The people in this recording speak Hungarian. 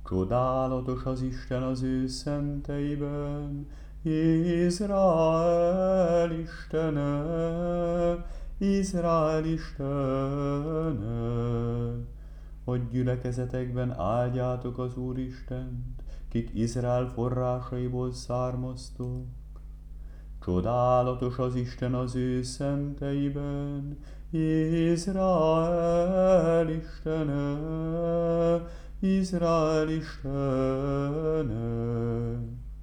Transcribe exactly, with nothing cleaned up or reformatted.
Csodálatos az Isten az ő szenteiben, Izrael Istene, Izrael Istene. Hogy gyülekezetekben áldjátok az Úristent, kik Izrael forrásaiból származtok. Csodálatos az Isten az ő szenteiben, Izrael Istene, Izrael Istene.